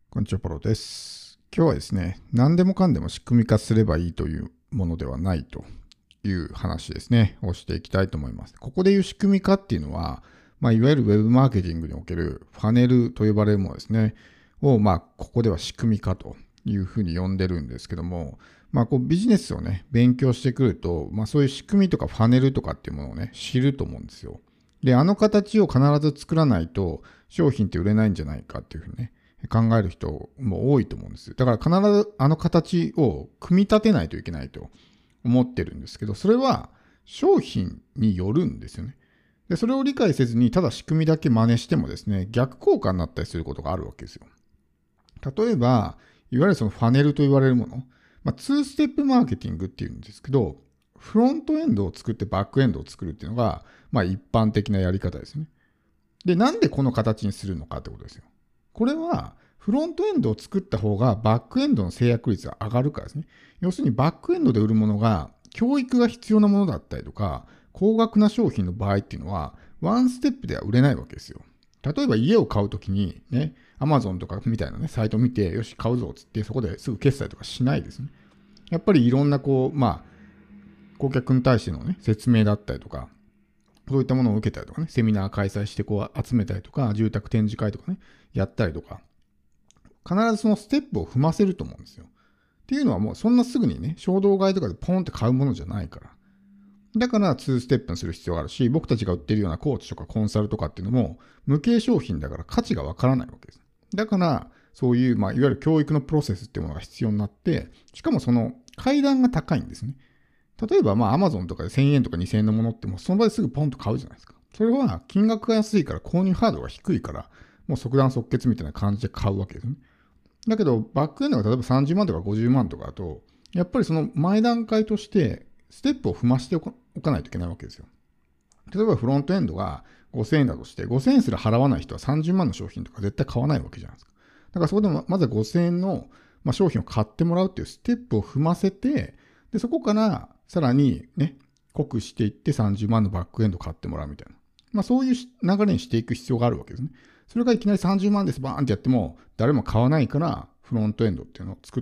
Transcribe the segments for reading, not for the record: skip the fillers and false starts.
こんにちは、ポロです。今日はですね、何でもかんでも仕組み化すればいいというものではないという話ですね、をしていきたいと思います。ここでいう仕組み化っていうのは、いわゆるウェブマーケティングにおけるファネルと呼ばれるものですね、を、ここでは仕組み化というふうに呼んでるんですけども、ビジネスをね、勉強してくると、そういう仕組みとかファネルとかっていうものをね、知ると思うんですよ。で、あの形を必ず作らないと商品って売れないんじゃないかっていうふうにね、考える人も多いと思うんです。だから必ずあの形を組み立てないといけないと思ってるんですけど、それは商品によるんですよね。で、それを理解せずにただ仕組みだけ真似してもですね、逆効果になったりすることがあるわけですよ。例えば、いわゆるそのファネルと言われるもの、2ステップマーケティングっていうんですけど、フロントエンドを作ってバックエンドを作るっていうのが、一般的なやり方ですね。で、なんでこの形にするのかってことですよ。これは、フロントエンドを作った方がバックエンドの制約率が上がるからですね。要するにバックエンドで売るものが、教育が必要なものだったりとか、高額な商品の場合っていうのは、ワンステップでは売れないわけですよ。例えば家を買うときにね、アマゾンとかみたいなね、サイトを見て、よし、買うぞっつって、そこですぐ決済とかしないですね。やっぱりいろんな顧客に対してのね、説明だったりとか、そういったものを受けたりとかね、セミナー開催して集めたりとか、住宅展示会とかね、やったりとか、必ずそのステップを踏ませると思うんですよ。っていうのはもうそんなすぐにね、衝動買いとかでポンって買うものじゃないから。だから2ステップにする必要があるし、僕たちが売ってるようなコーチとかコンサルとかっていうのも、無形商品だから価値がわからないわけです。だから、そういう、いわゆる教育のプロセスっていうものが必要になって、しかもその階段が高いんですね。例えば、Amazon とかで1000円とか2000円のものってもうその場ですぐポンと買うじゃないですか。それは金額が安いから購入ハードルが低いから、もう即断即決みたいな感じで買うわけですね。だけど、バックエンドが例えば30万とか50万とかだと、やっぱりその前段階として、ステップを踏ましておかないといけないわけですよ。例えばフロントエンドが5000円だとして、5000円すら払わない人は30万の商品とか絶対買わないわけじゃないですか。だからそこでまずは5000円の商品を買ってもらうっていうステップを踏ませて、で、そこからさらにね、濃くしていって30万のバックエンドを買ってもらうみたいな。そういう流れにしていく必要があるわけですね。それがいきなり30万ですバーンってやっても誰も買わないからフロントエンドっていうのを作って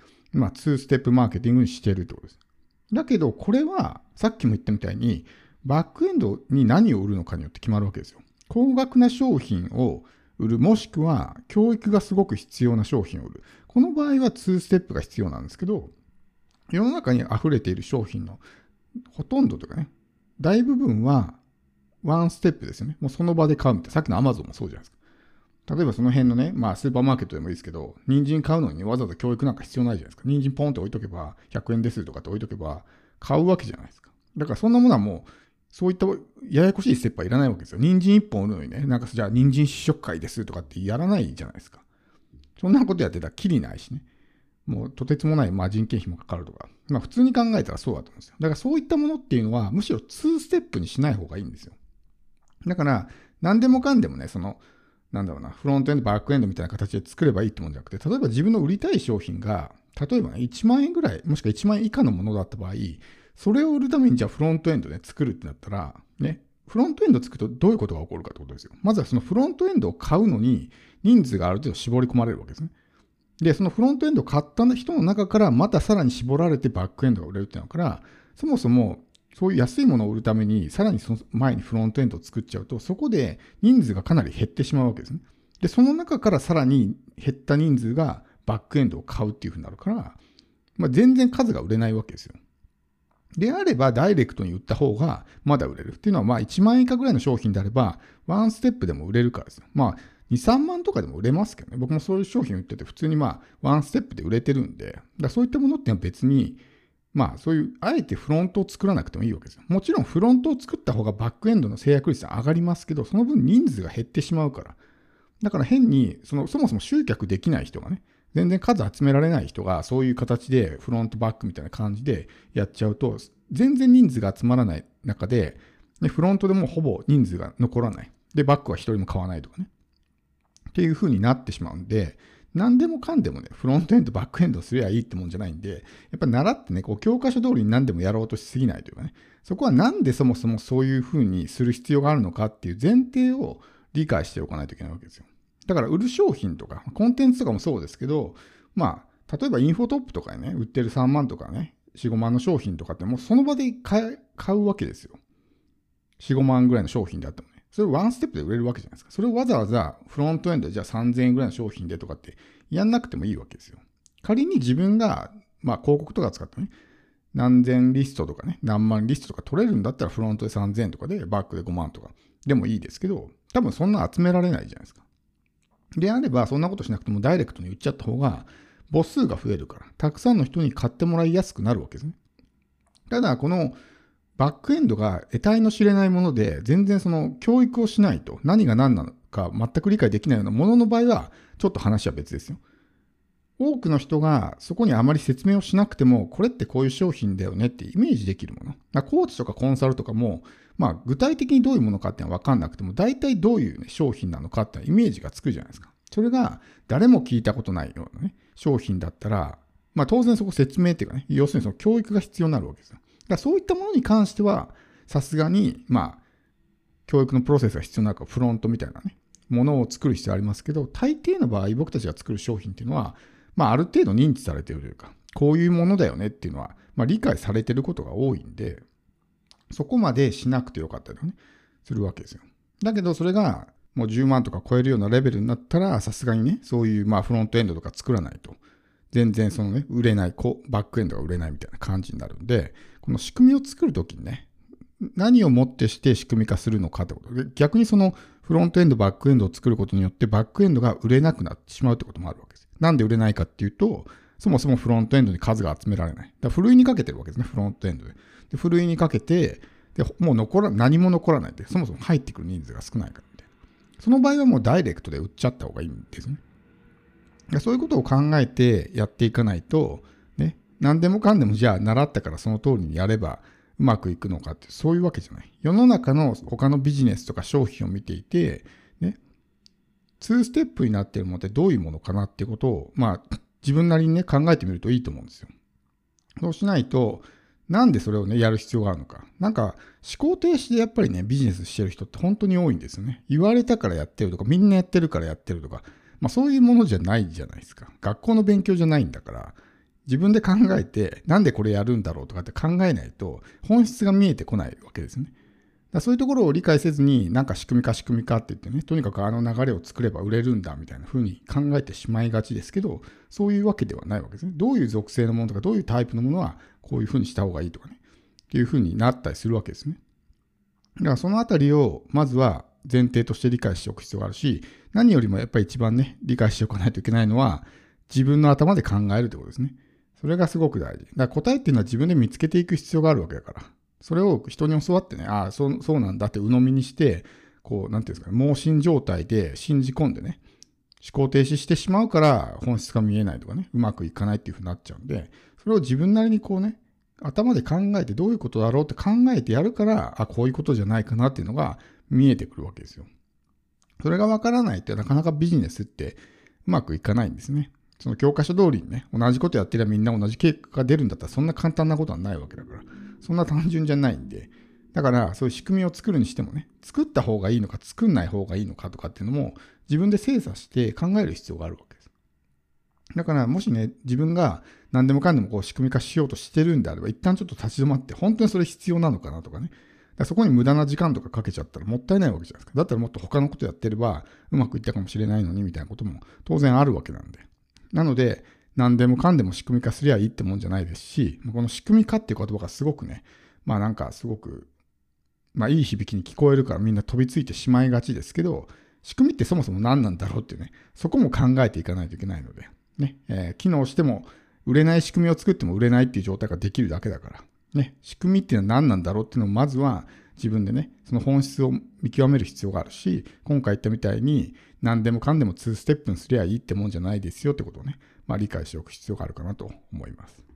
、2ステップマーケティングにしているってことです。だけどこれはさっきも言ったみたいにバックエンドに何を売るのかによって決まるわけですよ。高額な商品を売る、もしくは教育がすごく必要な商品を売る。この場合は2ステップが必要なんですけど、世の中に溢れている商品のほとんどとかね、大部分はワンステップですよね。もうその場で買うみたいな。さっきの Amazon もそうじゃないですか。例えばその辺のね、スーパーマーケットでもいいですけど、人参買うのにわざわざ教育なんか必要ないじゃないですか。人参ポンって置いとけば、100円ですとかって置いとけば、買うわけじゃないですか。だからそんなものはもう、そういったややこしいステップはいらないわけですよ。人参1本売るのにね、じゃあ人参試食会ですとかってやらないじゃないですか。そんなことやってたらきりないしね。もうとてつもない、人件費もかかるとか。普通に考えたらそうだと思うんですよ。だからそういったものっていうのは、むしろ2ステップにしない方がいいんですよ。だから、何でもかんでもね、フロントエンド、バックエンドみたいな形で作ればいいってもんじゃなくて、例えば自分の売りたい商品が、例えばね、1万円ぐらい、もしくは1万円以下のものだった場合、それを売るためにじゃあフロントエンドで作るってなったら、ね、フロントエンド作るとどういうことが起こるかってことですよ。まずはそのフロントエンドを買うのに人数がある程度絞り込まれるわけですね。で、そのフロントエンドを買った人の中からまたさらに絞られてバックエンドが売れるっていうのから、そもそもそういう安いものを売るために、さらにその前にフロントエンドを作っちゃうと、そこで人数がかなり減ってしまうわけですね。で、その中からさらに減った人数がバックエンドを買うっていうふうになるから、全然数が売れないわけですよ。であれば、ダイレクトに売った方がまだ売れる。っていうのは、1万円以下ぐらいの商品であれば、ワンステップでも売れるからですよ。2、3万とかでも売れますけどね。僕もそういう商品売ってて、普通にワンステップで売れてるんで、そういったものっていうのは別に、そういう、あえてフロントを作らなくてもいいわけですよ。もちろんフロントを作った方がバックエンドの制約率は上がりますけど、その分人数が減ってしまうから。だから変に、そもそも集客できない人がね、全然数集められない人が、そういう形でフロントバックみたいな感じでやっちゃうと、全然人数が集まらない中で、フロントでもほぼ人数が残らない。で、バックは一人も買わないとかね。っていう風になってしまうんで、何でもかんでもね、フロントエンド、バックエンドすりゃいいってもんじゃないんで、やっぱり習ってね、教科書通りに何でもやろうとしすぎないというかね、そこはなんでそもそもそういう風にする必要があるのかっていう前提を理解しておかないといけないわけですよ。 だから売る商品とか、コンテンツとかもそうですけど、例えばインフォトップとかでね、売ってる3万とかね、4、5万の商品とかってもうその場で買うわけですよ。4、5万ぐらいの商品であってもね。それをワンステップで売れるわけじゃないですか。それをわざわざフロントエンドでじゃあ3000円ぐらいの商品でとかってやんなくてもいいわけですよ。仮に自分が、広告とか使ってね、何千リストとかね、何万リストとか取れるんだったらフロントで3000円とかでバックで5万とかでもいいですけど、多分そんな集められないじゃないですか。であればそんなことしなくてもダイレクトに売っちゃった方が母数が増えるから、たくさんの人に買ってもらいやすくなるわけですね。ただこのバックエンドが得体の知れないもので、全然その教育をしないと何が何なのか全く理解できないようなものの場合は、ちょっと話は別ですよ。多くの人がそこにあまり説明をしなくても、これってこういう商品だよねってイメージできるもの。コーチとかコンサルとかも、具体的にどういうものかっていうのは分かんなくても、大体どういう、商品なのかっていうイメージがつくじゃないですか。それが誰も聞いたことないようなね、商品だったら、当然そこ説明っていうかね、要するにその教育が必要になるわけですよ。だからそういったものに関しては、さすがに、教育のプロセスが必要になるから、フロントみたいなね、ものを作る必要ありますけど、大抵の場合、僕たちが作る商品っていうのは、ある程度認知されているというか、こういうものだよねっていうのは、理解されていることが多いんで、そこまでしなくてよかったりね、するわけですよ。だけど、それがもう10万とか超えるようなレベルになったら、さすがにね、そういうフロントエンドとか作らないと、全然そのね、売れない、バックエンドが売れないみたいな感じになるんで、この仕組みを作るときにね、何をもってして仕組み化するのかってことで、逆にそのフロントエンド、バックエンドを作ることによって、バックエンドが売れなくなってしまうってこともあるわけです。なんで売れないかっていうと、そもそもフロントエンドに数が集められない。だからふるいにかけてるわけですね、フロントエンドで。でふるいにかけて、でもう何も残らないで、そもそも入ってくる人数が少ないからみたいな。その場合はもうダイレクトで売っちゃった方がいいんですね。そういうことを考えてやっていかないと、ね、何でもかんでもじゃあ習ったからその通りにやればうまくいくのかって、そういうわけじゃない。世の中の他のビジネスとか商品を見ていて、ね、2ステップになっているものってどういうものかなっていうことを、自分なりにね、考えてみるといいと思うんですよ。そうしないと、なんでそれをね、やる必要があるのか。思考停止でやっぱりね、ビジネスしてる人って本当に多いんですよね。言われたからやってるとか、みんなやってるからやってるとか、そういうものじゃないじゃないですか。学校の勉強じゃないんだから、自分で考えて、なんでこれやるんだろうとかって考えないと、本質が見えてこないわけですね。そういうところを理解せずに、仕組み化って言ってね、とにかくあの流れを作れば売れるんだみたいな風に考えてしまいがちですけど、そういうわけではないわけですね。どういう属性のものとか、どういうタイプのものはこういう風にした方がいいとかね、っていう風になったりするわけですね。だからそのあたりをまずは前提として理解しておく必要があるし、何よりもやっぱり一番ね、理解しておかないといけないのは、自分の頭で考えるってことですね。それがすごく大事。だから答えっていうのは自分で見つけていく必要があるわけだから。それを人に教わってね、そうなんだって鵜呑みにして、なんていうんですかね、盲信状態で信じ込んでね、思考停止してしまうから本質が見えないとかね、うまくいかないっていう風になっちゃうんで、それを自分なりに頭で考えてどういうことだろうって考えてやるから、こういうことじゃないかなっていうのが見えてくるわけですよ。それがわからないってなかなかビジネスってうまくいかないんですね。その教科書通りにね、同じことやってりゃみんな同じ結果が出るんだったらそんな簡単なことはないわけだから、そんな単純じゃないんで、だからそういう仕組みを作るにしてもね、作った方がいいのか作んない方がいいのかとかっていうのも自分で精査して考える必要があるわけです。だからもしね、自分が何でもかんでも仕組み化しようとしてるんであれば、一旦ちょっと立ち止まって、本当にそれ必要なのかなとかね、そこに無駄な時間とかかけちゃったらもったいないわけじゃないですか。だったらもっと他のことやってればうまくいったかもしれないのにみたいなことも当然あるわけなんで。なので、何でもかんでも仕組み化すりゃいいってもんじゃないですし、この仕組み化っていう言葉がすごくね、すごく、いい響きに聞こえるからみんな飛びついてしまいがちですけど、仕組みってそもそも何なんだろうっていうね、そこも考えていかないといけないので、ね、機能しても売れない仕組みを作っても売れないっていう状態ができるだけだから、ね、仕組みっていうのは何なんだろうっていうのをまずは自分でね、その本質を見極める必要があるし、今回言ったみたいに何でもかんでも2ステップにすりゃいいってもんじゃないですよってことをね、理解しておく必要があるかなと思います。